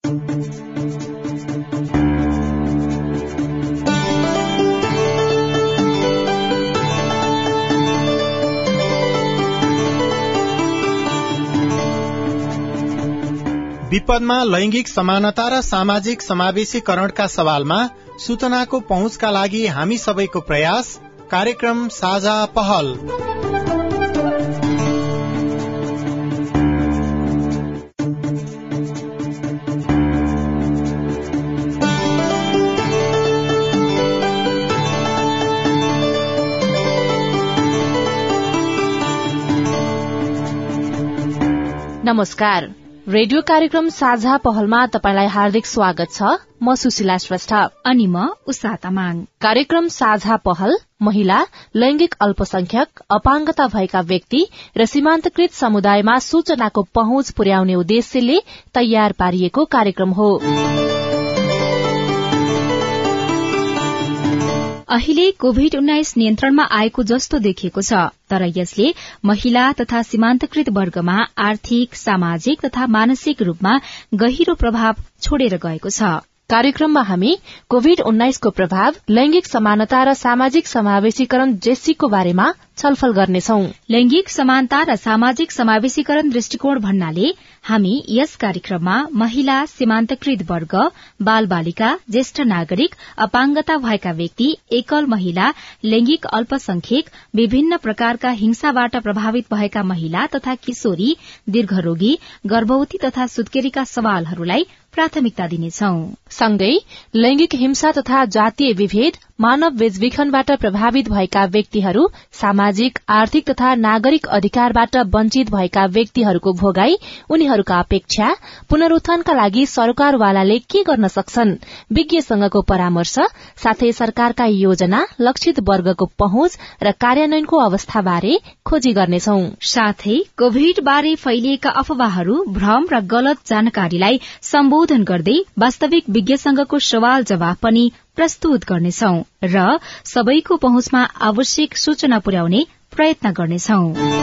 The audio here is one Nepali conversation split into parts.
विपदमा लैंगिक समानता र सामाजिक समावेशीकरणका सवालमा सूचनाको पहुँचका लागि हामी सबैको प्रयास। कार्यक्रम साझा पहल। नमस्कार। रेडियो कार्यक्रम साझा पहलमा तपाईलाई हार्दिक स्वागत छ। म सुशीला श्रेष्ठ अनि म उषा तामाङ। कार्यक्रम साझा पहल महिला, लैंगिक अल्पसंख्यक, अपाङ्गता भएका व्यक्ति र सीमान्तकृत समुदायमा सूचनाको पहुँच पुर्याउने उद्देश्यले तयार पारिएको कार्यक्रम हो। अहिले कोभिड-19 नियन्त्रणमा आएको जस्तो देखिएको छ, तर यसले महिला तथा सीमान्तकृत वर्गमा आर्थिक, सामाजिक तथा मानसिक रूपमा गहिरो प्रभाव छोडेर गएको छ। कार्यक्रममा हामी कोभिड-19 को प्रभाव, लैंगिक समानता र सामाजिक समावेशीकरण जेसीको बारेमा छलफल गर्नेछौं। लैंगिक समानता र सामाजिक समावेशीकरण दृष्टिकोण भन्नाले हामी यस कार्यक्रममा महिला, सीमान्तकृत वर्ग, बाल बालिका, ज्येष्ठ नागरिक, अपाङ्गता भएका व्यक्ति, एकल महिला, लैंगिक अल्पसंख्यक, विभिन्न प्रकारका हिंसाबाट प्रभावित भएका महिला तथा किशोरी, दीर्घरोगी, गर्भवती तथा सुत्केरीका सवालहरूलाई प्राथमिकता दिनेछौं। सँगै लैंगिक हिंसा तथा जातीय विभेद, मानव बेचबिखनबाट प्रभावित भएका व्यक्तिहरू, सामाजिक, आर्थिक तथा नागरिक अधिकारबाट वञ्चित भएका व्यक्तिहरूको भोगाई, उनीहरूका अपेक्षा, पुनरुत्थानका लागि सरकारवालाले के गर्न सक्छन्, विज्ञसँगको परामर्श, साथै सरकारका योजना, लक्षित वर्गको पहुँच र कार्यान्वयनको अवस्थाबारे खोजी गर्नेछौं। साथै कोभिड बारे फैलिएका अफवाहहरू, भ्रम र गलत जानकारीलाई सम्बोधन गर्दै वास्तविक विज्ञसँगको सवाल जवाफ पनि प्रस्तुत गर्नेछौं र सबैको पहुँचमा आवश्यक सूचना पुर्याउने प्रयत्न गर्नेछौं।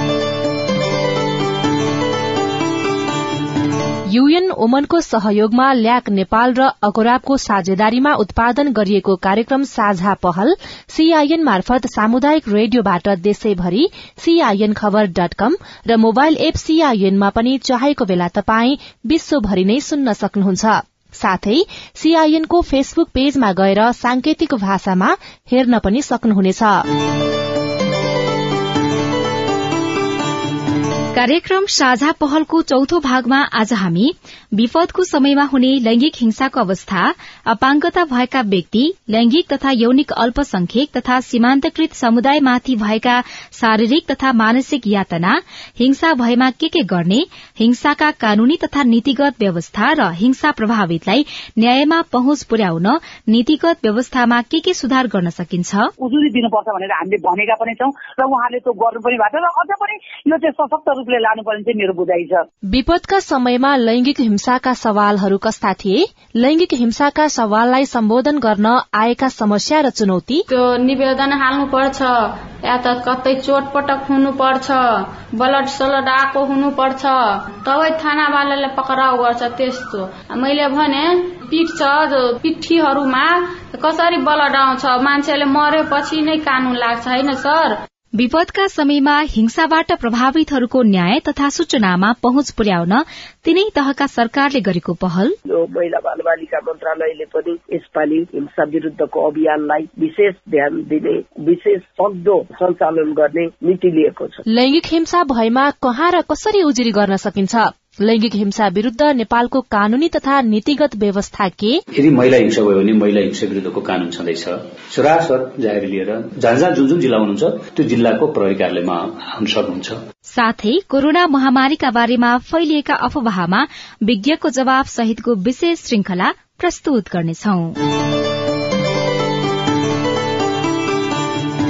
यूएन ओमनको सहयोगमा ल्याक नेपाल र अगोराबको साझेदारीमा उत्पादन गरिएको कार्यक्रम साझा पहल सीआईएन मार्फत सामुदायिक रेडियोबाट देशैभरि CINखबर.com र मोबाइल एप सीआईएनमा पनि चाहेको बेला तपाई विश्वभरि नै सुन्न सक्नुहुन्छ। साथै सीआईएन को फेसबुक पेजमा गएर सांकेतिक भाषामा हेर्न पनि सक्नुहुनेछ। कार्यक्रम साझा पहलको चौथो भागमा आज हामी विपदको समयमा हुने लैंगिक हिंसाको अवस्था, अपाङ्गता भएका व्यक्ति, लैंगिक तथा यौनिक अल्पसंख्यक तथा सीमान्तकृत समुदायमाथि भएका शारीरिक तथा मानसिक यातना, हिंसा भएमा के गर्ने, हिंसाका कानूनी तथा नीतिगत व्यवस्था र हिंसा प्रभावितलाई न्यायमा पहुँच पुर्याउन नीतिगत व्यवस्थामा के सुधार गर्न सकिन्छ, उजुरी दिनुपर्छ भनेर हामीले भनेका पनि छौं र उहाँले त्यो गर्नु पनि भएको छ र अझ पनि यो चाहिँ सशक्त रूपले लानुपर्ने चाहिँ मेरो बुझाइ छ। विपदका समयमा लैंगिक हिंसाका सवालहरू कस्ता थिए, लैंगिक हिंसाका सवाललाई सम्बोधन गर्न आएका समस्या र चुनौती, त्यो निवेदन हाल्नुपर्छ या त कतै चोटपटक हुनुपर्छ, ब्लड सलड आएको हुनुपर्छ, तबै थानावालाले पक्राउ गर्छ। त्यस्तो मैले भने पिठीहरूमा कसरी ब्लड आउँछ, मान्छेले मरेपछि नै कानून लाग्छ हैन सर। विपदका समयमा हिंसाबाट प्रभावितहरूको न्याय तथा सूचनामा पहुँच पुर्याउन तिनै तहका सरकारले गरेको पहल। महिला बाल बालिका मन्त्रालयले पनि यसपालि हिंसा विरुद्धको अभियानलाई विशेष ध्यान दिने, विशेष सक्दो सञ्चालन गर्ने नीति लिएको छ। लैंगिक हिंसा भएमा कहाँ र कसरी उजुरी गर्न सकिन्छ, लैंगिक हिंसा विरूद्ध नेपालको कानूनी तथा नीतिगत व्यवस्था के, यदि महिला हिंसा भयो भने महिला हिंसा विरूद्धको कानून छँदैछ। सरासर जाहेर लिएर जहाँ जुन जिल्ला हुनुहुन्छ त्यो जिल्लाको प्रहरी कार्यालयमा आउन सक्नुहुन्छ। साथै कोरोना महामारीका बारेमा फैलिएका अफवाहमा विज्ञको जवाब सहितको विशेष श्रृंखला प्रस्तुत गर्नेछौं।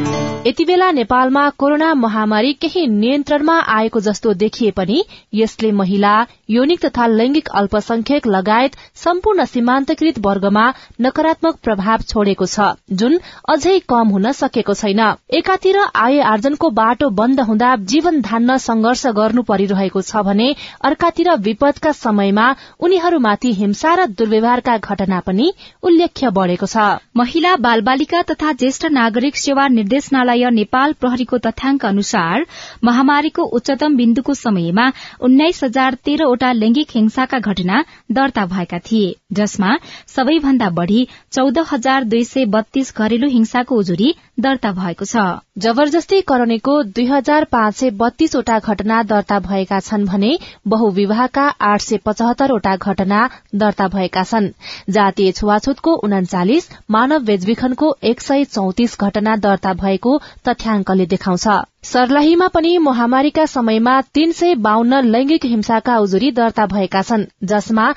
यतिबेला नेपालमा कोरोना महामारी केही नियन्त्रणमा आएको जस्तो देखिए पनि यसले महिला, यौनिक तथा लैंगिक अल्पसंख्यक लगायत सम्पूर्ण सीमान्तकृत वर्गमा नकारात्मक प्रभाव छोडेको छ, जुन अझै कम हुन सकेको छैन। एकातिर आय आर्जनको बाटो बन्द हुँदा जीवन धान्न संघर्ष गर्नु परिरहेको छ भने अर्कातिर विपदका समयमा उनीहरूमाथि हिंसा र दुर्व्यवहारका घटना पनि उल्लेख्य बढ़ेको छ। महिला, बालबालिका तथा ज्येष्ठ नागरिक सेवा निर्देशनालय नेपाल प्रहरीको तथ्याङ्क अनुसार महामारीको उच्चतम बिन्दुको समयमा 19,013 वटा लैंगिक हिंसाका घटना दर्ता भएका थिए, जसमा सबैभन्दा बढ़ी 14,232 घरेलु हिंसाको उजुरी दर्ता भएको छ। जबरजस्ती करनेको 2,532 वटा घटना दर्ता भएका छन् भने बहुविवाहका 875 वटा घटना दर्ता भएका छन्। जातीय छुवाछुतको 39, मानव बेचबिखनको 134 घटना दर्ता भएको तथ्याङ्कले देखाउँछ। सर्लाहीमा पनि महामारीका समयमा 352 लैंगिक हिंसाका उजुरी दर्ता भएका छन्, जसमा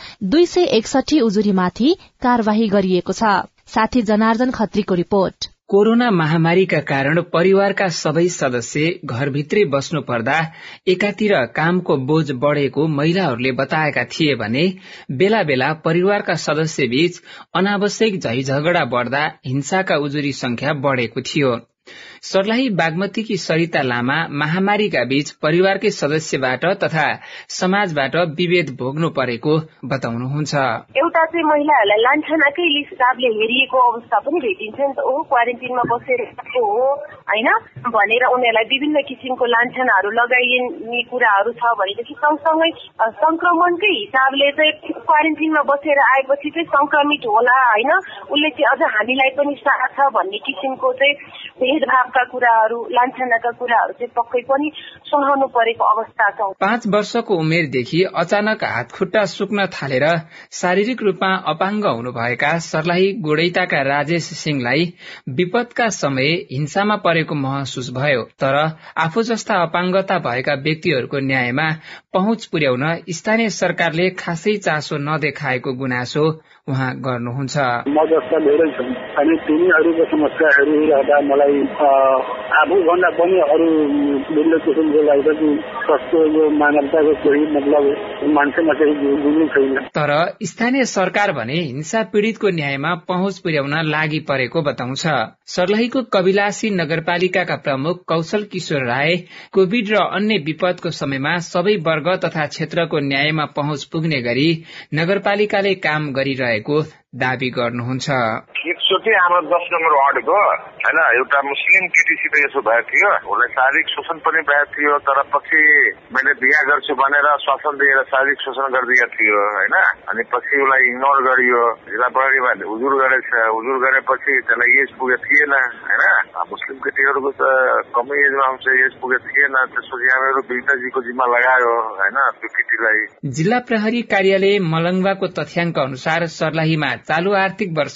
261 उजुरीमाथि कार्यवाही गरिएको छ। साथी जनार्दन खत्रीको रिपोर्ट। कोरोना महामारीका कारण परिवारका सबै सदस्य घरभित्रै बस्नु पर्दा एकातिर कामको बोझ बढ़ेको महिलाहरूले बताएका थिए भने बेला बेला परिवारका सदस्य बीच अनावश्यक झैझगडा बढ्दा हिंसाका उजुरी संख्या बढ़ेको थियो। सर्लाही बागमतीकी सरिता लामा महामारीका बीच परिवारकै सदस्यबाट तथा समाजबाट विभेद भोग्नु परेको बताउनुहुन्छ। एउटा चाहिँ महिलाहरूलाई लान्छनाकै हिसाबले हेरिएको अवस्था पनि भेटिन्छ नि त। क्वारेन्टिनमा बसेर हो हैन भनेर उनीहरूलाई विभिन्न किसिमको लान्छनाहरू लगाइने कुराहरू छ भनेदेखि सँगसँगै संक्रमणकै हिसाबले चाहिँ क्वारेन्टिनमा बसेर आएपछि चाहिँ संक्रमित होला हैन, उसले चाहिँ अझ हामीलाई पनि साथ छ भन्ने किसिमको चाहिँ भेदभावका कुराहरू, लान्छनाका कुराहरू चाहिँ पक्कै पनि सहनु परेको अवस्था छ। 5 वर्षको उमेरदेखि अचानक हातखुट्टा सुक्न थालेर शारीरिक रूपमा अपाङ्ग हुनुभएका सर्लाही गोडैताका राजेश सिंहलाई विपदका समय हिंसामा परेको महसुस भयो, तर आफू जस्ता अपाङ्गता भएका व्यक्तिहरूको न्यायमा पहुँच पुर्याउन स्थानीय सरकारले खासै चासो नदेखाएको गुनासो उहाँ गर्नुहुन्छ। म जस्ता धेरै छन् अनि तिनीहरूको समस्याहरू हेर्दा मलाई आफू भन्दा पनि अरू भिन्न किसिमको लाग्छ कि कस्तो यो मानवताको कोही मतलब मान्छेमा चाहिँ बुझ्नु छैन। तर स्थानीय सरकार भने हिंसा पीड़ितको न्यायमा पहुँच पुर्याउन लागि परेको बताउँछ। सर्लाहीको कविलासी नगरपालिकाका प्रमुख कौशल किशोर राय कोभिड र अन्य विपदको समयमा सबै वर्ग तथा क्षेत्रको न्यायमा पहुँच पुग्ने गरी नगरपालिकाले काम गरिरहेको दावी गर्नुहुन्छ। एकचोटि हाम्रो 10 नम्बर वार्डको हैन एउटा मुस्लिम केटीसित यसो भएको थियो, उसलाई शारीरिक शोषण पनि भएको थियो, तर पछि मैले बिहा गर्छु भनेर शासन दिएर शारीरिक शोषण गरिदिएको थियो हैन, अनि पछि उसलाई इग्नोर गरियो। जिल्ला प्रहरीमा उजुर गरेछ, उजुर गरेपछि त्यसलाई एज पुगेको थिएन हैन, मुस्लिम केटीहरूको त कमै एजमा हुन्छ, एज पुगेको थिएन। त्यसपछि हामीहरू बिल्ताजीको जिम्मा लगायो हैन त्यो केटीलाई। जिल्ला प्रहरी कार्यालय मलंगवाको तथ्याङ्क अनुसार सर्लाहीमा चालू आर्थिक वर्ष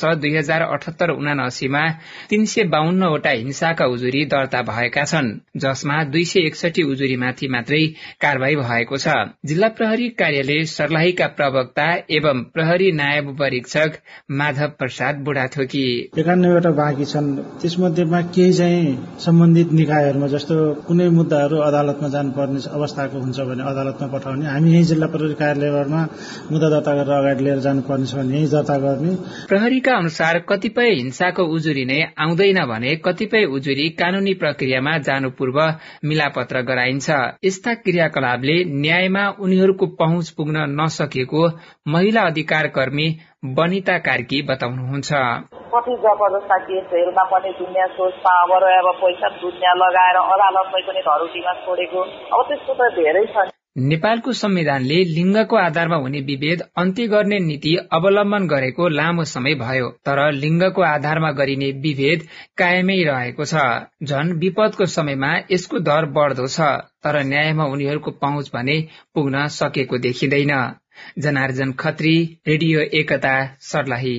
2078-79 मा 352 वटा हिंसाका उजुरी दर्ता भएका छन्, जसमा 261 उजुरीमाथि मात्रै कारवाही भएको छ। जिल्ला प्रहरी कार्यालय सर्लाहीका प्रवक्ता एवं प्रहरी नायब परीक्षक माधव प्रसाद बुढाथोकी 91 वटा बाँकी छन्, त्यसमध्येमा केही चाहिँ सम्बन्धित निकायहरूमा जस्तो कुनै मुद्दाहरू अदालतमा जानुपर्ने अवस्थाको हुन्छ भने अदालतमा पठाउने, हामी यही जिल्ला प्रहरी कार्यालयमा मुद्दा दर्ता गरेर अगाडि लिएर जानुपर्ने छ भने यही दर्ता गर्ने। प्रहरीका अनुसार कतिपय हिंसाको उजुरी नै आउँदैन भने कतिपय उजुरी कानूनी प्रक्रियामा जानु पूर्व मिलापत्र गराइन्छ। यस्ता क्रियाकलापले न्यायमा उनीहरूको पहुँच पुग्न नसकेको महिला अधिकार कर्मी बनिता कार्की बताउनुहुन्छ। कति जबरजस्ता केसहरूमा पनि दुनियाँ सोच पावर अब पैसा दुनियाँ लगाएर अदालतमै पनि धरुटीमा छोडेको, अब त्यस्तो त धेरै छ। नेपालको संविधानले लिङ्गको आधारमा हुने विभेद अन्त्य गर्ने नीति अवलम्बन गरेको लामो समय भयो, तर लिङ्गको आधारमा गरिने विभेद कायमै रहेको छ। झन विपदको समयमा यसको दर बढ्दो छ, तर न्यायमा उनीहरूको पहुँच भने पुग्न सकेको देखिँदैन। जनार्दन खत्री, रेडियो एकता, सर्लाही।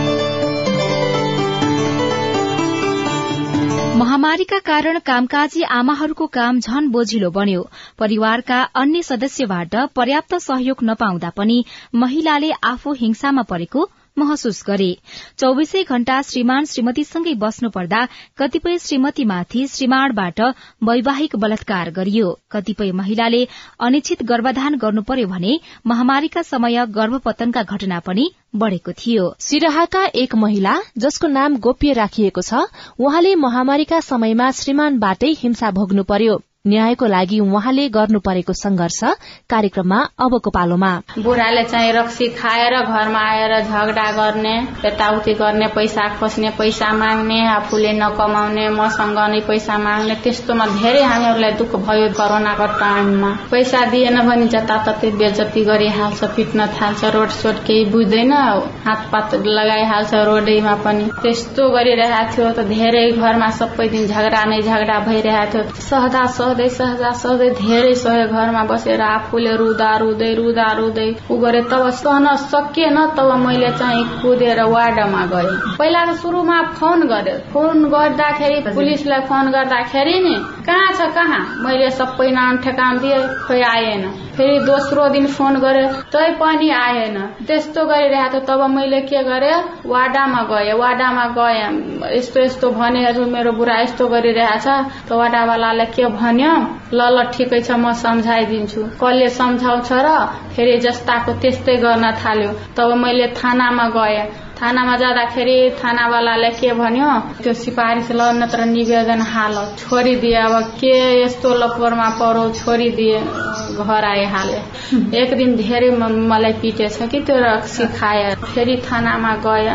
महामारीका कारण कामकाजी आमाहरूको काम झन बोझिलो बन्यो। परिवारका अन्य सदस्यबाट पर्याप्त सहयोग नपाउँदा पनि महिलाले आफू हिंसामा परेको महसुस गरे। 24 घण्टा श्रीमान श्रीमतीसँगै बस्नु पर्दा कतिपय श्रीमतीमाथि श्रीमानबाट वैवाहिक बलात्कार गरियो। कतिपय महिलाले अनिश्चित गर्भाधान गर्नु पर्यो भने महामारीका समय गर्भपतनका घटना पनि बढ़ेको थियो। सिराहाका एक महिला जसको नाम गोप्य राखिएको छ, उहाँले महामारीका समयमा श्रीमानबाटै हिंसा भोग्नु पर्यो। न्यायको लागि उहाँले गर्नु परेको संघर्ष कार्यक्रममा अबको पालोमा। बुढाले चाहिँ रक्सी खाएर घरमा आएर झगडा गर्ने, यताउति गर्ने, पैसा खोज्ने, पैसा माग्ने, आफूले नकमाउने, मसँग नै पैसा माग्ने, त्यस्तोमा धेरै हामीहरूलाई दुःख भयो। कोरोनाको टाइममा पैसा दिएन भने जताततै बेइज्जती गरिहाल्छ, पिट्न थाल्छ, रोड सोड केही बुझ्दैन, हातपात लगाइहाल्छ रोडैमा पनि। त्यस्तो गरिरहेको थियो त धेरै घरमा सबै दिन झगडा नै झगडा भइरहेको थियो। सहदै धेरै सहे घरमा बसेर आफूले रुँदा रुँदै उ गरे। तब सहन सकिएन, तब मैले चाहिँ कुदेर वार्डमा गए। पहिला त सुरुमा फोन गर्दाखेरि पुलिसलाई फोन गर्दाखेरि नि कहाँ छ कहाँ, मैले सबै नाम ठेकान दिए, खोइ आएन। फेरि दोस्रो दिन फोन गरे, तै पनि आएन। त्यस्तो गरिरहेको थियो। तब मैले के गरे, वार्डामा गए। यस्तो यस्तो भने हजुर मेरो बुढा यस्तो गरिरहेछ। त वार्डावालाले के भन्यो, ल ठिकै छ म सम्झाइदिन्छु। कसले सम्झाउँछ र फेरि जस्ताको त्यस्तै गर्न थाल्यो। तब मैले थानामा गए। थानामा जाँदाखेरि थानावालाले के भन्यो, त्यो सिफारिस ल नत्र निवेदन हाल, छोडिदिए। अब के यस्तो लपरमा परो, छोडिदिए, घर आइहाले। एक दिन धेरै मलाई पिटेछ कि त्यो रक्सी खाए। फेरि थानामा गए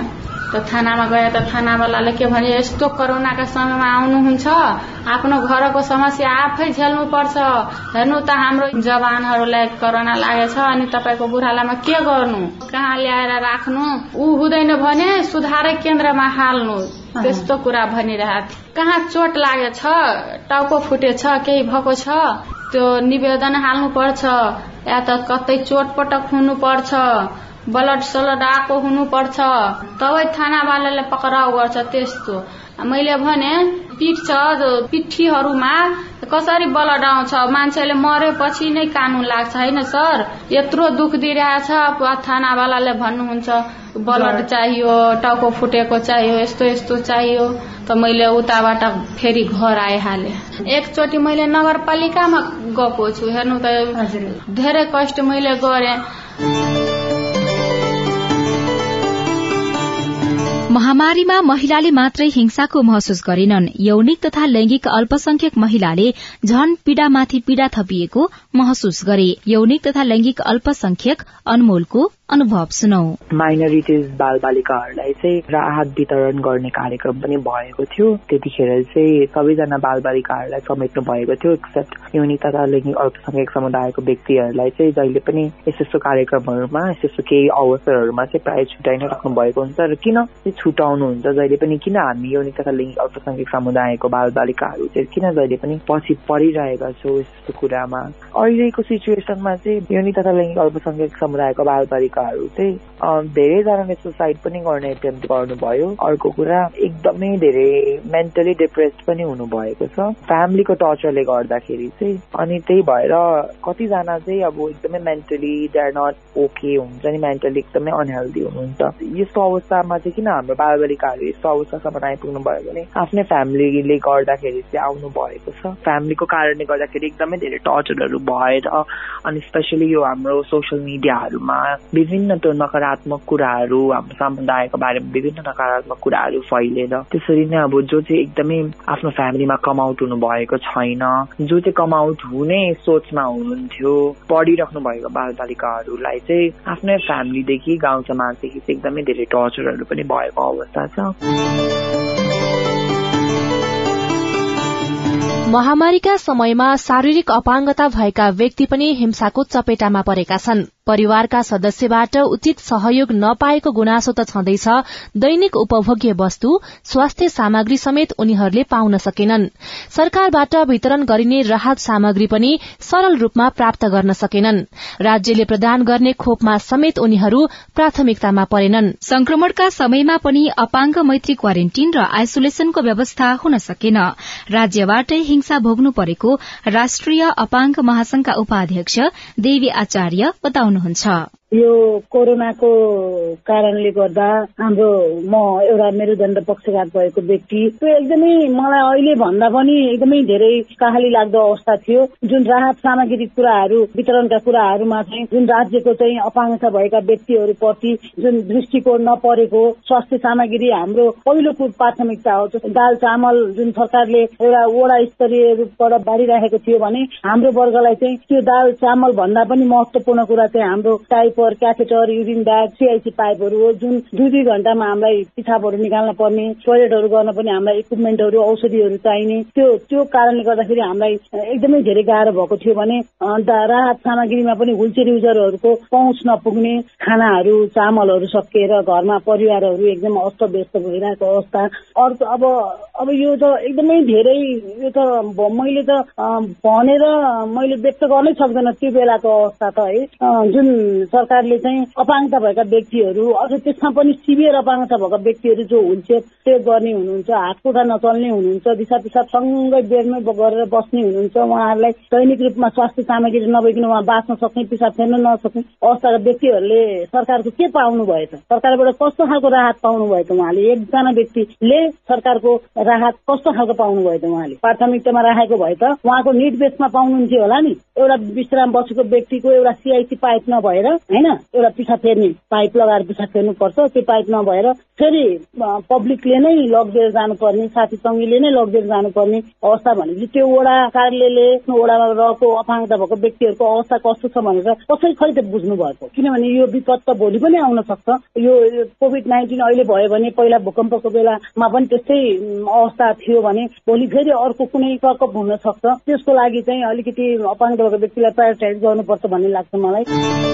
त थानावालाले के भने, यस्तो कोरोनाका समयमा आउनुहुन्छ, आफ्नो घरको समस्या आफै झेल्नु पर्छ। हेर्नु त हाम्रो जवानहरूलाई कोरोना लागेछ, अनि तपाईको बुढालामा के गर्नु, कहाँ ल्याएर राख्नु, ऊ हुँदैन भने सुधारै केन्द्रमा हाल्नु। त्यस्तो कुरा भनिरहेको थियो। कहाँ चोट लागेछ, टाउको फुटेछ, केही भएको छ, त्यो निवेदन हाल्नु पर्छ, या त कतै चोटपटक हुनु पर्छ, ब्लड सलड आएको हुनु पर्छ, तबै थानावालाले पक्राउ गर्छ। त्यस्तो मैले भने पिठीहरूमा कसरी ब्लड आउँछ, मान्छेले मरेपछि नै कानून लाग्छ हैन सर। यत्रो दुख दिइरहेछ, थानावालाले भन्नुहुन्छ ब्लड चाहियो, टाउको फुटेको चाहियो, यस्तो यस्तो चाहियो। त मैले उताबाट फेरि घर आइहाले। एकचोटि मैले नगरपालिकामा गएको छु। हेर्नु त धेरै कष्ट मैले गरे। महामारीमा महिलाले मात्रै हिंसाको महसुस गरेनन्। यौनिक तथा लैंगिक अल्पसंख्यक महिलाले झन पीड़ामाथि पीड़ा थपिएको महसुस गरे। यौनिक तथा लैंगिक अल्पसंख्यक अनमोलको अनुभव सुनौ। माइनोरिटिज बाल बालिकाहरूलाई चाहिँ राहत वितरण गर्ने कार्यक्रम पनि भएको थियो। त्यतिखेर चाहिँ सबैजना बाल बालिकाहरूलाई समेट्नु भएको थियो, एक्सेप्ट यौनिक तथा लैंगिक अल्पसंख्यक समुदायको व्यक्तिहरूलाई चाहिँ जहिले पनि यस्तो कार्यक्रमहरूमा, यस्तो केही अवसरहरूमा चाहिँ प्राय छुट्याइ नै राख्नु भएको हुन्छ। र किन छुटाउनुहुन्छ जहिले पनि, किन हामी यौनिक तथा लैंगिक अल्पसंख्यक समुदायको बाल बालिकाहरू चाहिँ किन जहिले पनि पछि परिरहेका छौँ यस्तो कुरामा। अहिलेको सिचुएसनमा चाहिँ यौनिक तथा लैंगिक अल्पसंख्यक समुदायको बाल बालिकाहरू चाहिँ धेरैजनाले सुसाइड पनि गर्ने एटेम्प्ट गर्नुभयो। अर्को कुरा, एकदमै धेरै मेन्टली डिप्रेस्ड पनि हुनुभएको छ फ्यामिलीको टर्चरले गर्दाखेरि चाहिँ। अनि त्यही भएर कतिजना चाहिँ अब एकदमै mentally they are not okay हुन्छ नि, मेन्टली एकदमै अनहेल्दी हुनुहुन्छ। यस्तो अवस्थामा चाहिँ किन हाम्रो बाल बालिकाहरू यस्तो अवस्थासम्म आइपुग्नु भयो भने आफ्नै फ्यामिलीले गर्दाखेरि चाहिँ आउनु भएको छ। फ्यामिलीको कारणले गर्दाखेरि एकदमै धेरै टर्चरहरू भएर, अनि स्पेसली यो हाम्रो सोसियल मिडियाहरूमा विभिन्न त्यो नकारात्मक कुराहरू, हाम्रो समुदायको बारेमा विभिन्न नकारात्मक कुराहरू फैलेर, त्यसरी नै अब जो चाहिँ एकदमै आफ्नो फ्यामिलीमा कमआउट हुनु भएको छैन, जो चाहिँ कमआउट हुने सोचमा हुनुहुन्थ्यो, पढिराख्नु भएको बाल बालिकाहरूलाई चाहिँ आफ्नै फ्यामिलीदेखि, गाउँ समाजदेखि चाहिँ एकदमै धेरै टर्चरहरू पनि भएको अवस्था छ। महामारीका समयमा शारीरिक अपाङ्गता भएका व्यक्ति पनि हिंसाको चपेटामा परेका छन्। परिवारका सदस्यबाट उचित सहयोग नपाएको गुनासो त छँदैछ, दैनिक उपभोग्य वस्तु, स्वास्थ्य सामग्री समेत उनीहरूले पाउन सकेनन्। सरकारबाट वितरण गरिने राहत सामग्री पनि सरल रूपमा प्राप्त गर्न सकेनन्। राज्यले प्रदान गर्ने खोपमा समेत उनीहरू प्राथमिकतामा परेनन्। संक्रमणका समयमा पनि अपाङ्ग मैत्री क्वारेन्टिन र आइसोलेसनको व्यवस्था हुन सकेन। राज्यबाटै हिंसा भोग्नु परेको राष्ट्रिय अपाङ्ग महासंघका उपाध्यक्ष देवी आचार्य बताउनुहुन्छ। यो कोरोनाको कारणले गर्दा हाम्रो म एउटा मेरुदण्ड पक्षघात भएको व्यक्ति, त्यो एकदमै मलाई अहिले भन्दा पनि एकदमै धेरै काहली लाग्दो अवस्था थियो। जुन राहत सामग्री कुराहरू वितरणका कुराहरूमा चाहिँ जुन राज्यको चाहिँ अपाङ्गता भएका व्यक्तिहरूप्रति जुन दृष्टिकोण नपरेको, स्वास्थ्य सामग्री हाम्रो पहिलो प्राथमिकता हो। दाल चामल जुन सरकारले एउटा वडा स्तरीय रूपबाट बाँडिराखेको थियो भने हाम्रो वर्गलाई चाहिँ त्यो दाल चामल भन्दा पनि महत्वपूर्ण कुरा चाहिँ हाम्रो diaper, catheter, urine bag, CIC पाइपहरू हो। जुन 2-2 घण्टामा हामीलाई पिछापहरू निकाल्न पर्ने, टोयलेटहरू गर्न पनि हामीलाई इक्विपमेन्टहरू, औषधिहरू चाहिने, त्यो कारणले गर्दाखेरि हामीलाई एकदमै धेरै गाह्रो भएको थियो भने राहत सामग्रीमा पनि व्हीलचेयर युजरहरूको पहुँच नपुग्ने, खानाहरू चामलहरू सकिएर घरमा परिवारहरू एकदम अस्तव्यस्त भइरहेको अवस्था। अर्को अब यो त एकदमै धेरै, यो त मैले त भनेर मैले व्यक्त गर्नै सक्दैन त्यो बेलाको अवस्था त है। जुन सरकारले चाहिँ अपाङ्गता भएका व्यक्तिहरू अझ त्यसमा पनि सिभियर अपाङ्गता भएका व्यक्तिहरू जो व्हीलचेयर प्रयोग गर्ने हुनुहुन्छ, हातखुट्टा नचल्ने हुनुहुन्छ, दिशा पिसाब सँगै बेडमै गरेर बस्ने हुनुहुन्छ, उहाँहरूलाई दैनिक रूपमा स्वास्थ्य सामग्री नभइकन उहाँ बाँच्न सक्ने, पिसाब फेर्न नसक्ने अवस्थाका व्यक्तिहरूले सरकारको के पाउनु भयो त? सरकारबाट कस्तो खालको राहत पाउनु भयो त? उहाँले एकजना व्यक्तिले सरकारको राहत कस्तो खालको पाउनु भयो त? उहाँले प्राथमिकतामा राखेको भए त उहाँको निड बेसमा पाउनुहुन्थ्यो होला नि। एउटा विश्राम बसेको व्यक्तिको एउटा सीआईसी पाइप नभएर हैन, एउटा पिसाब फेर्ने पाइप लगाएर पिसाब फेर्नुपर्छ, त्यो पाइप नभएर फेरि पब्लिकले नै लगिदिएर जानुपर्ने, साथी सङ्गीले नै लगिदिएर जानुपर्ने अवस्था भनेपछि त्यो वडा कार्यालयले वडामा रहेको अपाङ्गता भएको व्यक्तिहरूको अवस्था कस्तो छ भनेर कसरी खै त बुझ्नु भएको? किनभने यो विपद त भोलि पनि आउन सक्छ। यो कोभिड-19 अहिले भयो भने पहिला भूकम्पको बेलामा पनि त्यस्तै अवस्था थियो भने भोलि फेरि अर्को कुनै प्रकोप हुन सक्छ। त्यसको लागि चाहिँ अलिकति अपाङ्गता भएको व्यक्तिलाई प्रायोरिटाइज गर्नुपर्छ भन्ने लाग्छ मलाई।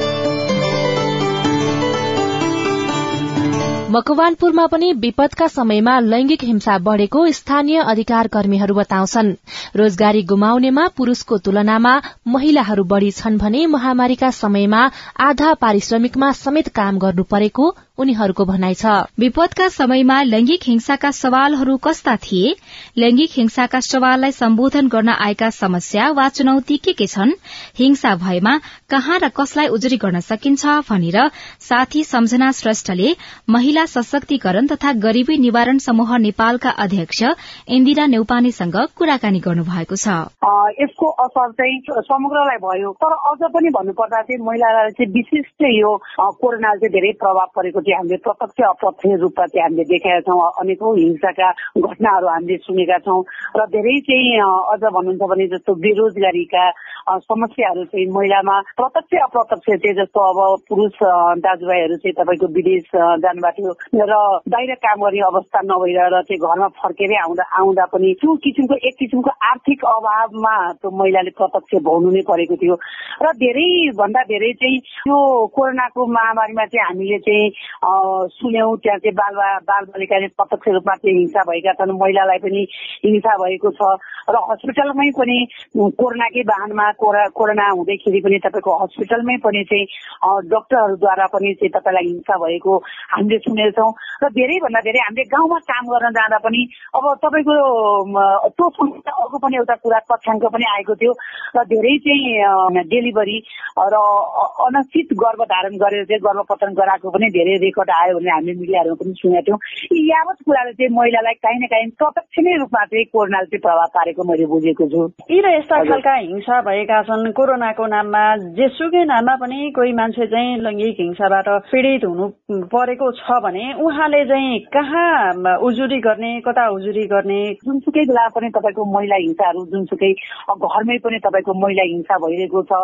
मकवानपुरमा पनि विपदका समयमा लैंगिक हिंसा बढ़ेको स्थानीय अधिकार कर्मीहरू बताउँछन्। रोजगारी गुमाउनेमा पुरूषको तुलनामा महिलाहरू बढ़ी छन् भने महामारीका समयमा आधा पारिश्रमिकमा समेत काम गर्नु परेको उनीहरूको भनाइ छ। विपदका समयमा लैंगिक हिंसाका सवालहरू कस्ता थिए? लैंगिक हिंसाका सवाललाई सम्बोधन गर्न आएका समस्या वा चुनौती के छन्? हिंसा भएमा कहाँ र कसलाई उजुरी गर्न सकिन्छ भनेर साथी सम्झना श्रेष्ठले महिला सशक्तिकरण तथा गरीबी निवारण समूह नेपालका अध्यक्ष इन्दिरा नेउपानेसँग कुराकानी गर्नु भएको छ। यसको असर चाहिँ समग्रलाई भयो, तर अझ पनि भन्नुपर्दा चाहिँ महिलालाई चाहिँ विशेष चाहिँ यो कोरोनाले चाहिँ धेरै प्रभाव परेको चाहिँ हामीले प्रत्यक्ष अप्रत्यक्ष रूपमा चाहिँ हामीले देखेका छौँ। अनेकौं हिंसाका घटनाहरू हामीले सुनेका छौँ र धेरै चाहिँ अझ भन्नुहुन्छ भने जस्तो बेरोजगारीका समस्याहरू चाहिँ महिलामा प्रत्यक्ष अप्रत्यक्ष चाहिँ जस्तो अब पुरुष दाजुभाइहरू चाहिँ तपाईँको विदेश जानुभएको थियो र बाहिर काम गर्ने अवस्था नभएर चाहिँ घरमा फर्केरै आउँदा पनि त्यो किसिमको एक किसिमको आर्थिक अभावमा त्यो महिलाले प्रत्यक्ष भोग्नु नै परेको थियो। र धेरै भन्दा धेरै चाहिँ यो कोरोनाको महामारीमा चाहिँ हामीले चाहिँ सुन्यौं त्यहाँ चाहिँ बाल बालिकाले प्रत्यक्ष रूपमा चाहिँ हिंसा भएका छन्, महिलालाई पनि हिंसा भएको छ र हस्पिटलमै पनि कोरोनाकै वाहनमा कोरोना हुँदैखेरि पनि तपाईँको हस्पिटलमै पनि चाहिँ डाक्टरहरूद्वारा पनि चाहिँ तपाईँलाई हिंसा भएको हामीले सुनेछौँ। र धेरै भन्दा धेरै हामीले गाउँमा काम गर्न जाँदा पनि अब तपाईँको त्यो समस्या अर्को पनि एउटा कुरा तथ्याङ्क पनि आएको थियो र धेरै चाहिँ डेलिभरी र अनिश्चित गर्भधारण गरेर चाहिँ गर्भपतन गराएको पनि धेरै रेकर्ड आयो भने हामीले मिडियाहरूमा पनि सुनेका थियौँ। यी यावत कुराले चाहिँ महिलालाई काहीँ न काहीँ प्रत्यक्ष नै रूपमा चाहिँ कोरोनाले चाहिँ प्रभाव पारेको मैले बुझेको छु। यी र यस्ता खालका हिंसा भएका छन् कोरोनाको नाममा। जेसुकै नाममा पनि कोही मान्छे चाहिँ लैङ्गिक हिंसाबाट पीडित हुनु परेको छ भने उहाँले चाहिँ कहाँ उजुरी गर्ने, कता उजुरी गर्ने? जुनसुकै बेला पनि तपाईँको महिला हिंसाहरू जुनसुकै घरमै पनि तपाईँको महिला हिंसा भइरहेको छ।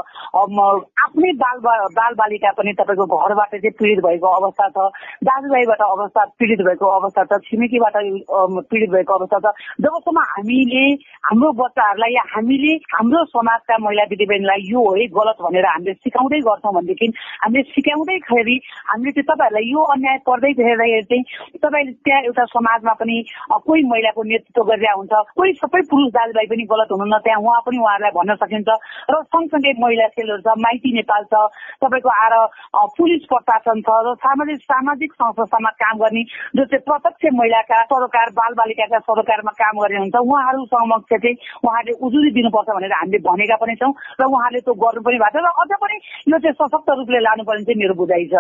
आफ्नै बाल बालिका पनि तपाईँको घरबाट चाहिँ पीडित भएको अवस्था छ, दाजुभाइबाट अवस्था पीडित भएको अवस्था छ, छिमेकीबाट पीडित भएको अवस्था छ। जबसम्म हामीले हाम्रो बच्चाहरूलाई या हामीले हाम्रो समाजका महिला दिदीबहिनीलाई यो है गलत भनेर हामीले सिकाउँदै गर्छौँ भनेदेखि हामीले सिकाउँदैखेरि हामीले चाहिँ तपाईँहरूलाई यो अन्याय पर्दै हेर्दाखेरि चाहिँ तपाईँले त्यहाँ एउटा समाजमा पनि कोही महिलाको नेतृत्व गरिरहेको हुन्छ, कोही सबै पुरुष दाजुभाइ पनि गलत हुनुहुन्न, त्यहाँ उहाँ पनि उहाँहरूलाई भन्न सकिन्छ। र सँगसँगै महिला सेलहरू छ, माइती नेपाल छ, तपाईँको आएर पुलिस प्रशासन छ र सामाजिक चाहिँ सामाजिक संस्थामा काम गर्ने जो चाहिँ प्रत्यक्ष महिलाका सरोकार बालबालिकाका सरोकारमा काम गर्ने हुन्छ उहाँहरू समक्ष चाहिँ उहाँले उजुरी दिनुपर्छ भनेर हामीले भनेका पनि छौँ र उहाँले त्यो गर्नु पनि भएको छ र अझ पनि यो चाहिँ सशक्त रूपले लानुपर्ने चाहिँ मेरो बुझाइ छ।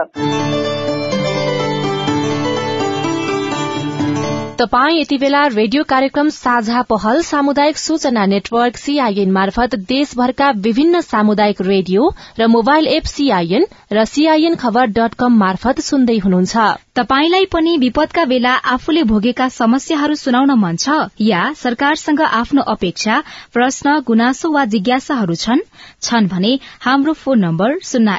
तपाई यति बेला रेडियो कार्यक्रम साझा पहल सामुदायिक सूचना नेटवर्क सीआईएन मार्फत देशभरका विभिन्न सामुदायिक रेडियो र मोबाइल एप सीआईएन र सीआईएन खबर.com मार्फत सुन्दै हुनुहुन्छ। तपाईंलाई पनि विपदका बेला आफूले भोगेका समस्याहरू सुनाउन मन छ या सरकारसँग आफ्नो अपेक्षा प्रश्न गुनासो वा जिज्ञासाहरू छन् भने हाम्रो फोन नम्बर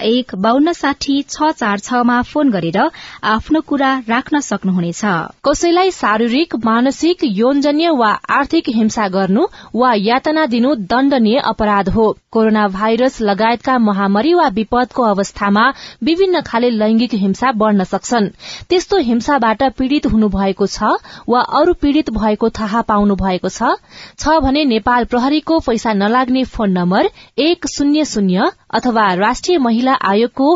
01-5260-646 मा फोन गरेर आफ्नो कुरा राख्न सक्नुहुनेछ। कसैलाई शारीरिक मानसिक यौनजन्य वा आर्थिक हिंसा गर्नु वा यातना दिनु दण्डनीय अपराध हो। कोरोना भाइरस लगायतका महामारी वा विपदको अवस्थामा विभिन्न खाले लैंगिक हिंसा बढ़न सक्छन्। त्यस्तो हिंसाबाट पीड़ित हुनुभएको छ वा अरू पीड़ित भएको थाहा पाउनु भएको छ भने नेपाल प्रहरीको पैसा नलाग्ने फोन नम्बर 100 अथवा राष्ट्रिय महिला आयोगको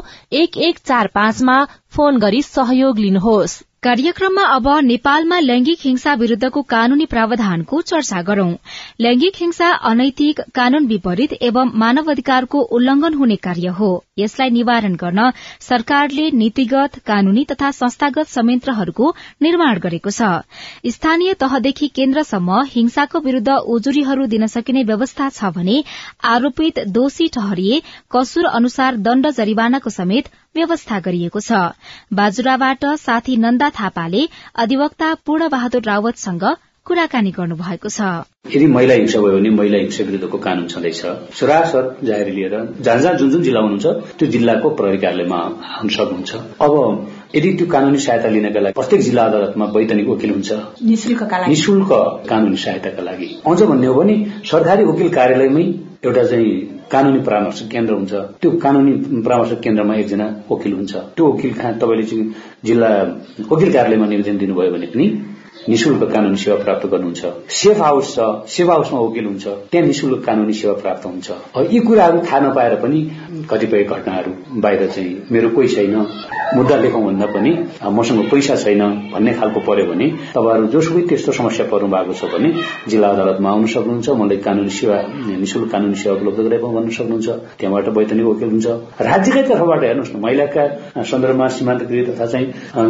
1145 मा फोन गरी सहयोग लिनुहोस्। कार्यक्रममा अब नेपालमा लैंगिक हिंसा विरूद्धको कानूनी प्रावधानको चर्चा गरौं। लैंगिक हिंसा अनैतिक, कानून विपरीत एवं मानवाधिकारको उल्लंघन हुने कार्य हो। यसलाई निवारण गर्न सरकारले नीतिगत, कानूनी तथा संस्थागत संयन्त्रहरूको निर्माण गरेको छ। स्थानीय तहदेखि केन्द्रसम्म हिंसाको विरूद्ध उजुरीहरू दिन सकिने व्यवस्था छ भने आरोपित दोषी ठहरिए कसुर अनुसार दण्ड जरिवानाको समेत व्यवस्था गरिएको छ। बाजुराबाट साथी नन्दा थापाले अधिवक्ता पूर्ण बहादुर रावतसँग कुराकानी गर्नुभएको छ। यदि महिला हिंसा भयो भने महिला हिंसा विरूद्धको कानून छँदैछ। सरासर जाहेरी लिएर जहाँ जुन जिल्ला हुनुहुन्छ त्यो जिल्लाको प्रहरी कार्यालयमा आउन सक्नुहुन्छ। अब यदि त्यो कानूनी सहायता लिनका लागि प्रत्येक जिल्ला अदालतमा वैधानिक वकिल हुन्छ निशुल्क कानूनी सहायताका लागि। अझ भन्ने हो भने सरकारी वकिल कार्यालयमै एउटा चाहिँ कानूनी परामर्श केन्द्र हुन्छ। त्यो कानूनी परामर्श केन्द्रमा एकजना वकिल हुन्छ। त्यो वकिल कहाँ तपाईले चाहिँ जिल्ला वकिल कार्यालयमा निवेदन दिनुभयो भने पनि निशुल्क कानूनी सेवा प्राप्त गर्नुहुन्छ। सेफ हाउस छ, सेफ हाउसमा वकिल हुन्छ, त्यहाँ निशुल्क कानूनी सेवा प्राप्त हुन्छ। यी कुराहरू थाहा नपाएर पनि कतिपय घटनाहरू बाहिर चाहिँ मेरो कोही छैन, मुद्दा लेखौं भन्दा पनि मसँग पैसा छैन भन्ने खालको पर्यो भने तपाईहरु जोसुकै त्यस्तो समस्या पर्नु भएको छ भने जिल्ला अदालतमा आउन सक्नुहुन्छ। मलाई कानूनी सेवा निशुल्क कानूनी सेवा उपलब्ध गराएको भन्न सक्नुहुन्छ। त्यहाँबाट वैधानिक वकिल हुन्छ। राज्यकै तर्फबाट हेर्नुस् न, महिलाका सन्दर्भमा सीमान्तकृत तथा चाहिँ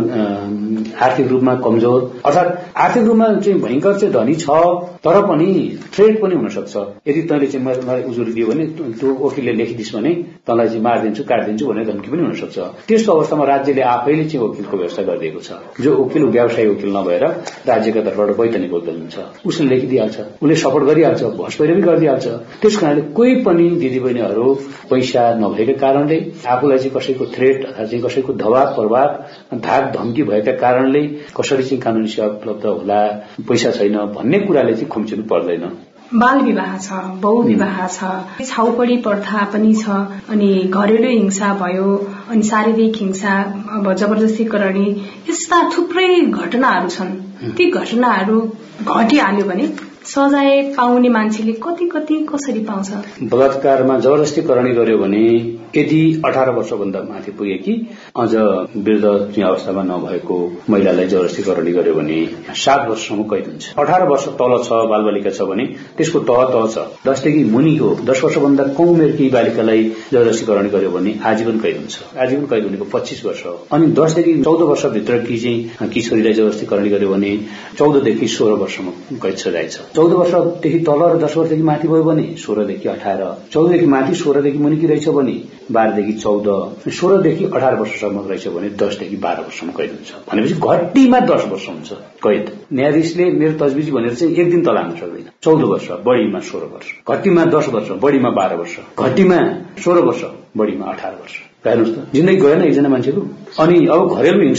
आर्थिक रूपमा कमजोर अर्थात आर्थिक रूपमा चाहिँ भयंकर चाहिँ धनी छ तर पनि थ्रेट पनि हुन सक्छ। यदि तैले चाहिँ मलाई उजुरी दियो भने त्यो वकिलले लेखिदिस् भने तँलाई चाहिँ मार्दिन्छु काट्दिन्छु भन्ने धम्की पनि हुन सक्छ। त्यस्तो अवस्थामा राज्यले आफैले चाहिँ वकिलको व्यवस्था गरिदिएको छ। जो वकिल व्यवसायी वकिल नभएर राज्यका तर्फबाट वैधानिक वकिल हुन्छ, उसले लेखिदिइहाल्छ, उसले सपोर्ट गरिहाल्छ, भसपैरो पनि गरिदिइहाल्छ। त्यस कारणले कोही पनि दिदीबहिनीहरू पैसा नभएका कारणले आफूलाई चाहिँ कसैको थ्रेट अथवा चाहिँ कसैको दबाव प्रभाव धाक धम्की भएका कारणले कसरी चाहिँ कानूनी सेवा उपलब्ध होला, पैसा छैन भन्ने कुराले चाहिँ खुम्चिनु पर्दैन। बाल विवाह छ, बहु विवाह छ, छाउपडी प्रथा पनि छ, अनि घरेलु हिंसा भयो, अनि शारीरिक हिंसा, अब जबरजस्ती करणी, यस्ता थुप्रै घटनाहरू छन्। ती घटनाहरू घटिहाल्यो भने सजाय पाउने मान्छेले कति कसरी पाउँछ? बलात्कारमा जबरजस्ती करणी गर्यो भने यदि 18 वर्षभन्दा माथि पुगे कि अझ वृद्ध अवस्थामा नभएको महिलालाई जबरजस्ती करणी गर्यो भने 7 वर्षसम्म कैद हुन्छ। 18 वर्ष तल छ बालबालिका छ भने त्यसको तह छ 10 देखि मुनि हो। 10 वर्षभन्दा कम उमेरकी बालिकालाई जबरजस्ती करणी गर्यो भने आजीवन कैद हुन्छ। आजीवन कैद भनेको 25 वर्ष हो। अनि 10 देखि 14 वर्षभित्रकी चाहिँ किशोरीलाई जबरजस्ती करणी गर्यो भने 14 देखि 16 वर्षसम्म कैद सजाय छ। 14 वर्षदेखि तल र 10 वर्षदेखि माथि भयो भने 16 देखि 18, 14 देखि माथि 16 देखि मुनिकी रहेछ भने 12 देखि 14, 16 देखि 18 वर्षसम्म रहेछ भने 10 देखि 12 वर्षसम्म कैद हुन्छ। भनेपछि घट्टीमा 10 वर्ष हुन्छ कैद। न्यायाधीशले मेरो तजविज भनेर चाहिँ एक दिन तल हाल्न सक्दैन। 14 वर्ष बढीमा 16 वर्ष, घट्टीमा 10 वर्ष बढीमा 12 वर्ष, घट्टीमा 16 वर्ष बढीमा 18 वर्ष। हेर्नुहोस् त, जिन्दगी गएन एकजना मान्छेको। अनि अब घरेलु हिंसा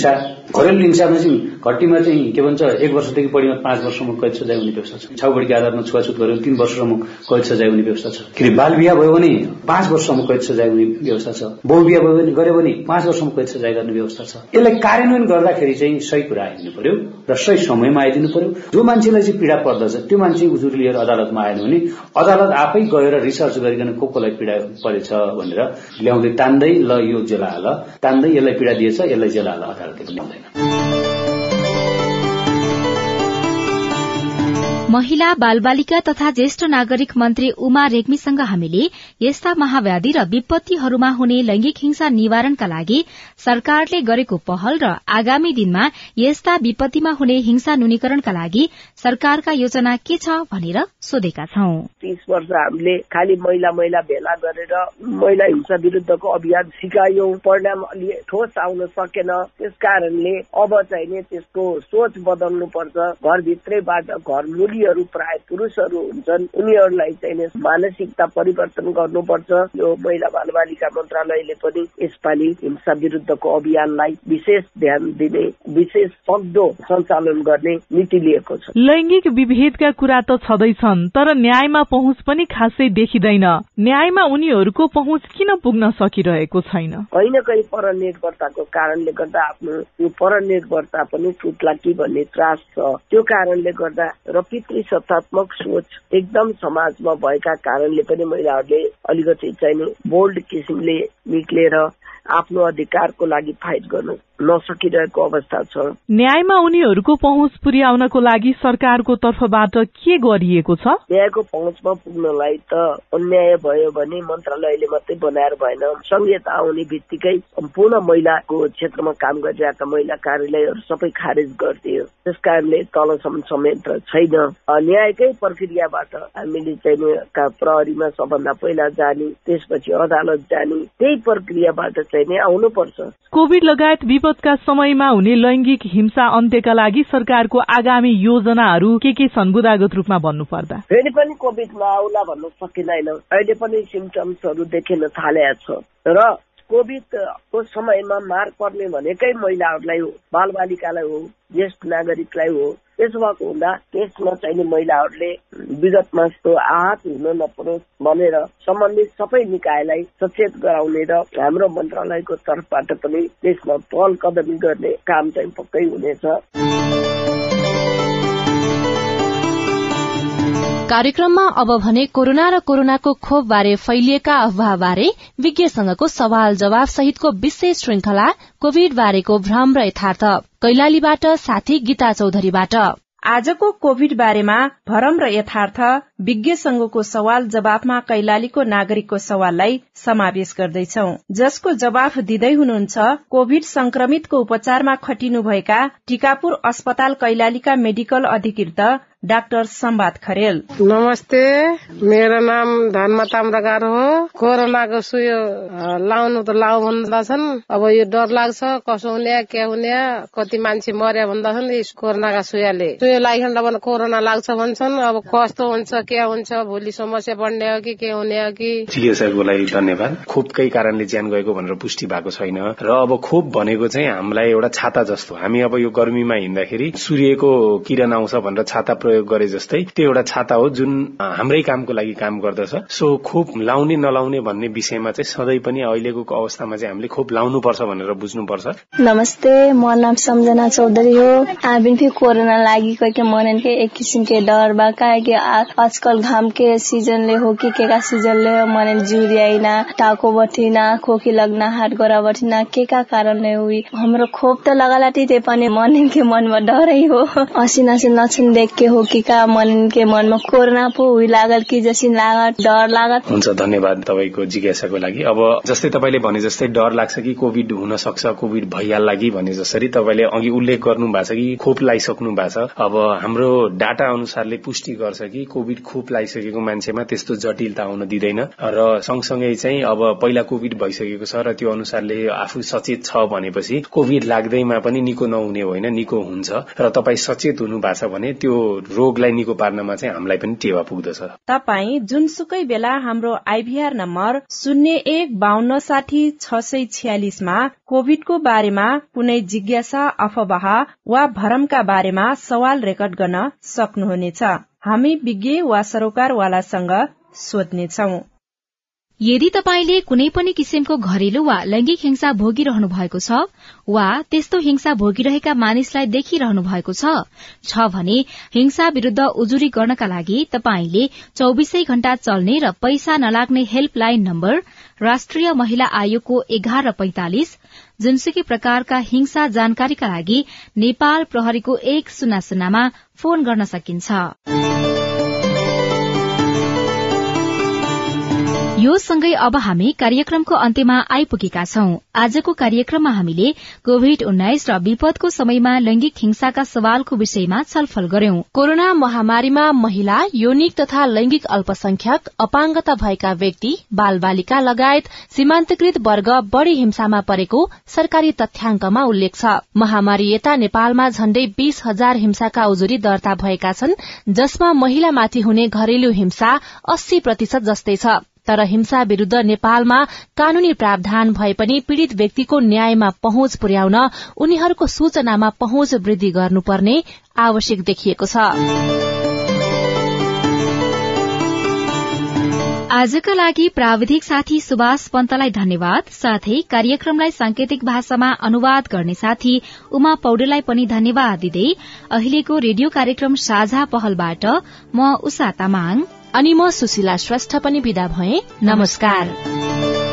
घरेलु हिंसामा चाहिँ घट्टीमा चाहिँ के भन्छ 1 वर्षदेखि बढीमा 5 वर्षसम्म कैद सजाय हुने व्यवस्था छ। छाउबडीको आधारमा छुवाछुत गरेर 3 वर्षसम्म कैद सजाय हुने व्यवस्था छ। किन बाल बिहा भयो भने 5 वर्षसम्म कैद सजाय हुने व्यवस्था छ। बहु बिहा गर्यो भने 5 वर्षसम्म कैद सजाय गर्ने व्यवस्था छ। यसलाई कार्यान्वयन गर्दाखेरि चाहिँ सही कुरा आइदिनु पर्यो र सही समयमा आइदिनु पर्यो। जो मान्छेलाई चाहिँ पीडा पर्दछ त्यो मान्छे उजुरी लिएर अदालतमा आएन भने अदालत आफै गएर रिसर्च गरिकन कसलाई पीडा परेछ भनेर ल्याउँदै तान्दै ल यो जेल हाल, तान्दै यसलाई पीडा दिएछ यसलाई जेल हाल, अदालतले पनि ल्याउँदैन। महिला बालबालिका तथा ज्येष्ठ नागरिक मन्त्री उमा रेग्मीसँग हामीले यस्ता महाव्याधि र विपत्तिहरूमा हुने लैंगिक हिंसा निवारणका लागि सरकारले गरेको पहल र आगामी दिनमा यस्ता विपत्तिमा हुने हिंसा न्यूनीकरणका लागि सरकारका योजना के छ भनेर सोधेका छौं। 30 वर्ष हामीले खालि महिला भेला गरेर महिला हिंसा विरुद्धको अभियान सिकायौं, परिणाम अलि ठोस आउन सकेन। त्यसकारणले अब चाहिँ त्यसको सोच बदल्नु पर्छ। घरभित्रैबाट घर मूलीहरू प्राय पुरुषहरू हुन्छन्, उनीहरूलाई चाहिँ मानसिकता परिवर्तन गर्नुपर्छ। यो महिला बालबालिका मन्त्रालयले पनि यसपालि हिंसा विरुद्धको अभियानलाई विशेष ध्यान दिने, विशेष सक्दो सञ्चालन गर्ने नीति लिएको छ। लैंगिक विभेदका कुरा त छँदैछन्, तर न्यायमा पहुँच पनि खासै देखिँदैन। न्यायमा उनीहरूको पहुँच किन पुग्न सकिरहेको छैन? कहीँ न कहीँ परनिर्भरताको कारणले गर्दा आफ्नो यो परनिर्भरता पनि टुट्ला कि भन्ने त्रास छ। त्यो कारणले गर्दा र पितृ सत्तात्मक सोच एकदम समाजमा भएका कारणले पनि महिलाहरूले अलिकति चाहिँ बोल्ड किसिमले निक्लेर आफ्नो अधिकारको लागि फाइट गर्न नसकिरहेको अवस्था छ। न्यायमा उनीहरूको पहुँच पुर्याउनको लागि सरकारको तर्फबाट के गरिएको छ? न्यायको पहुँचमा पुग्नलाई त अन्याय भयो भने मन्त्रालयले मात्रै बनाएर भएन। संहिता आउने बित्तिकै सम्पूर्ण महिलाको क्षेत्रमा काम गरिरहेका महिला कार्यालयहरू सबै खारेज गरिदियो। त्यसकारणले तलसम्म समेत छैन। न्यायकै प्रक्रियाबाट हामीले चाहिँ प्रहरीमा सबभन्दा पहिला जाने, त्यसपछि अदालत जाने, त्यही प्रक्रियाबाट चाहिँ आउनुपर्छ। कोभिड लगायत विपदका समयमा हुने लैंगिक हिंसा अन्त्यका लागि सरकारको आगामी योजनाहरू के छन् बुदागत रूपमा भन्नु पर्दा? फेरि पनि कोभिड नआउला भन्न सकिँदैन। अहिले पनि सिम्टम्सहरू देखिन थालेको छ र कोभिडको समयमा मार पर्ने भनेकै महिलाहरूलाई हो, बालबालिकालाई हो, ज्येष्ठ नागरिकलाई हो। त्यसो भएको हुँदा त्यसमा चाहिँ महिलाहरूले विगतमा जस्तो आहत हुन नपरोस् भनेर सम्बन्धित सबै निकायलाई सचेत गराउने र हाम्रो मन्त्रालयको तर्फबाट पनि त्यसमा पहल कदमी गर्ने काम चाहिँ पक्कै हुनेछ। कार्यक्रममा अब भने कोरोना र कोरोनाको खोप बारे फैलिएका अफवाह बारे विज्ञसँगको सवाल जवाब सहितको विशेष श्रृंखला कोविड बारेको भ्रम र यथार्थ कैलालीबाट साथी गीता चौधरीबाट। आजको कोभिड बारेमा भरम र यथार्थ विज्ञ संघको सवाल जवाफमा कैलालीको नागरिकको सवाललाई समावेश गर्दैछौ, जसको जवाफ दिँदै हुनुहुन्छ कोभिड संक्रमितको उपचारमा खटिनुभएका टिकापुर अस्पताल कैलालीका मेडिकल अधिकृत डाक्टर सम्वाद खरेल। नमस्ते, मेरो नाम धनमा ताम्रागार हो। कोरोनाको सुयो लाउनु त लाउ भन्दछन्, अब यो डर लाग्छ कसो हुने के हुने, कति मान्छे मर्या भन्दछन् कोरोनाका सुयाले। सुयो लागिकन अब कोरोना लाग्छ भन्छन्, अब कस्तो हुन्छ के हुन्छ, भोलि समस्या बढ्ने हो कि के हुने हो कि। चिकित्सकको लागि धन्यवाद। खोपकै कारणले ज्यान गएको भनेर पुष्टि भएको छैन र अब खोप भनेको चाहिँ हामीलाई एउटा छाता जस्तो। हामी अब यो गर्मीमा हिँड्दाखेरि सूर्यको किरण आउँछ भनेर छाता प्रयोग गरे जस्तै त्यो एउटा छाता हो जुन हाम्रै कामको लागि काम गर्दछ। सो खोप लाउने नलाउने भन्ने विषयमा चाहिँ सधैँ पनि अहिलेको अवस्थामा चाहिँ हामीले खोप लाउनुपर्छ भनेर बुझ्नुपर्छ। नमस्ते, म नाम सम्झना चौधरी हो। हामी भी कोरोना लागि के मनन के एक किसिम के डर बा काहे के आजकल घाम के सीजनले हो कि के का सीजनले मनन जुरी आइना टाको बठिना खोकी लगना हात गोरा बठिना के का कारणले हुई हाम्रो खोप त लगालाटी ते पनि मनन के मनमा डरै हो। असिना से लक्षण देख के हो कि का मनन के मनमा कोरोना पो हुई लागल कि जसिन लागत डर लागत। हुन्छ, धन्यवाद तपाईको जिज्ञासाको लागि। अब जस्तै तपाईले भने जस्तै डर लाग्छ कि कोभिड हुन सक्छ, कोभिड भइहाल्ला कि भने जसरी तपाईले अघि उल्लेख गर्नु भएको छ कि खोप लगाइसक्नु भएको छ। अब हाम्रो डाटा अनुसारले पुष्टि गर्छ कि कोभिड खोप लगाइसकेको मान्छेमा त्यस्तो जटिलता आउन दिँदैन र सँगसँगै चाहिँ अब पहिला कोभिड भइसकेको छ र त्यो अनुसारले आफू सचेत छ भनेपछि कोभिड लाग्दैमा पनि निको नहुने होइन, निको हुन्छ र तपाईँ सचेत हुनु भएको छ भने त्यो रोगलाई निको पार्नमा चाहिँ हामीलाई पनि टेवा पुग्दछ। तपाईँ जुनसुकै बेला हाम्रो आइभीआर नम्बर 0152600646 मा कोभिडको बारेमा कुनै जिज्ञासा, अफवाह वा भरमका बारेमा सवाल रेकर्ड गर्न सक्नुहुनेछ। हामी विज्ञ वा सरोकारवालासँग सोध्नेछौं। यदि तपाईले कुनै पनि किसिमको घरेलु वा लैंगिक हिंसा भोगिरहनु भएको छ वा त्यस्तो हिंसा भोगिरहेका मानिसलाई देखिरहनु भएको छ भने हिंसा विरूद्ध उजुरी गर्नका लागि तपाईले 24 घण्टा चल्ने र पैसा नलाग्ने हेल्पलाइन नम्बर राष्ट्रिय महिला आयोगको 1145, जुनसुकै प्रकारका हिंसा जानकारीका लागि नेपाल प्रहरीको 100 मा फोन गर्न सकिन्छ। यो सँगै अब हामी कार्यक्रमको अन्त्यमा आइपुगेका छौं। आजको कार्यक्रममा हामीले कोभिड-19 र विपदको समयमा लैंगिक हिंसाका सवालको विषयमा छलफल गर्यौं। कोरोना महामारीमा महिला, यौनिक तथा लैंगिक अल्पसंख्यक, अपाङ्गता भएका व्यक्ति, बालबालिका लगायत सीमान्तकृत वर्ग बढ़ी हिंसामा परेको सरकारी तथ्याङ्कमा उल्लेख छ। महामारी यता नेपालमा झण्डै 20,000 हिंसाका उजुरी दर्ता भएका छन्, जसमा महिलामाथि हुने घरेलु हिंसा 80% जस्तै छ। तर हिंसा विरूद्ध नेपालमा कानूनी प्रावधान भए पनि पीड़ित व्यक्तिको न्यायमा पहुँच पुर्याउन उनीहरूको सूचनामा पहुँच वृद्धि गर्नुपर्ने आवश्यक देखिएको छ। आजका लागि प्राविधिक साथी सुभाष पन्तलाई धन्यवाद। साथै कार्यक्रमलाई सांकेतिक भाषामा अनुवाद गर्ने साथी उमा पौडेललाई पनि धन्यवाद दिँदै अहिलेको रेडियो कार्यक्रम साझा पहलबाट म उषा तामाङ अनि म सुशीला श्रेष्ठ पनि बिदा भए। नमस्कार।